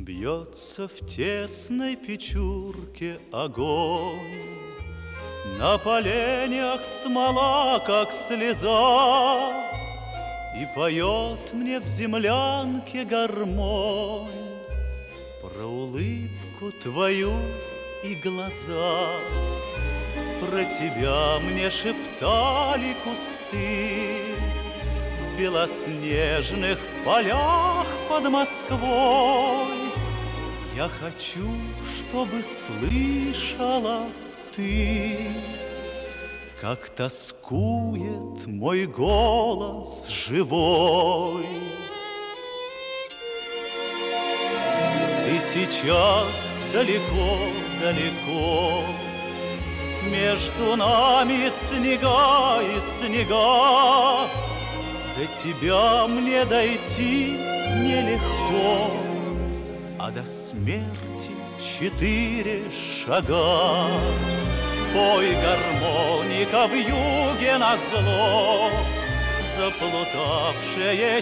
Бьется в тесной печурке огонь, на поленьях смола, как слеза, и поет мне в землянке гармонь про улыбку твою и глаза. Про тебя мне шептали кусты в белоснежных полях под Москвой. Я хочу, чтобы слышала ты, как тоскует мой голос живой. Ты сейчас далеко-далеко, между нами снега и снега, до тебя мне дойти нелегко, а до смерти 4 шага. Пой, гармоника, вьюге назло, заплутавшее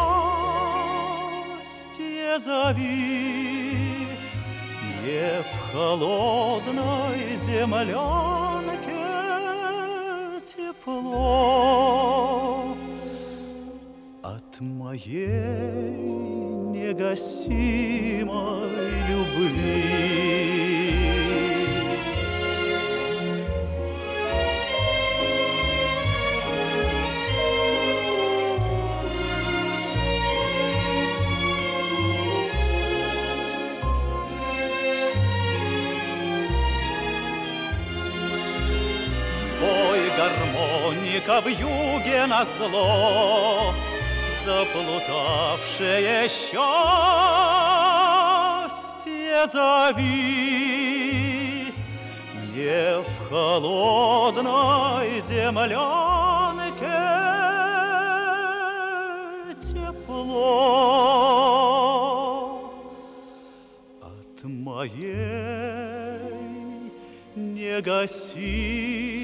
счастье зови. Мне в холодной землянке тепло от моей негасимой любви. Пой, гармоника, вьюге назло, заплутавшее счастье зови. Мне в холодной землянке тепло от моей негасимой